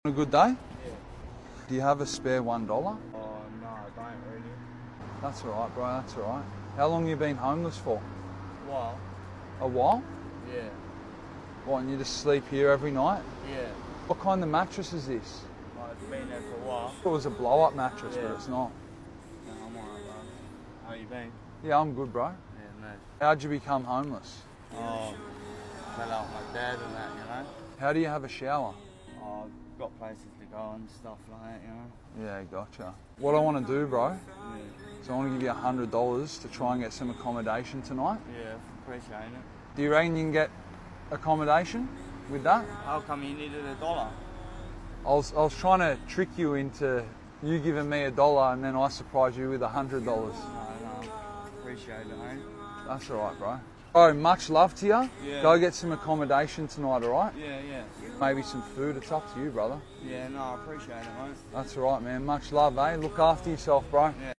A good day? Yeah. Do you have a spare $1? Oh, no, I don't really. That's alright, bro, that's alright. How long you been homeless for? Well, A while? yeah. What, and you just sleep here every night? Yeah. What kind of mattress is this? I've been there for a while. It was a blow-up mattress, Yeah. but it's not. No, I'm alright, bro. How you been? Yeah, I'm good, bro. Yeah, no. How'd you become homeless? Oh, fell out with my dad and that, you know. How do you have a shower? Oh, I've got places to go and stuff like that, you know. Yeah, gotcha. What I want to do, bro, Yeah. is I want to give you $100 to try and get some accommodation tonight. Yeah, appreciate it. Do you reckon you can get accommodation with that? How come you needed $1? I was trying to trick you into you giving me $1 and then I surprise you with $100. No, appreciate it, mate. That's alright, bro. Oh, much love to you. Yeah. Go get some accommodation tonight, alright? Yeah. Maybe some food. It's up to you, brother. Yeah, no, I appreciate it, mate. That's alright, man. Much love, eh? Look after yourself, bro. Yeah.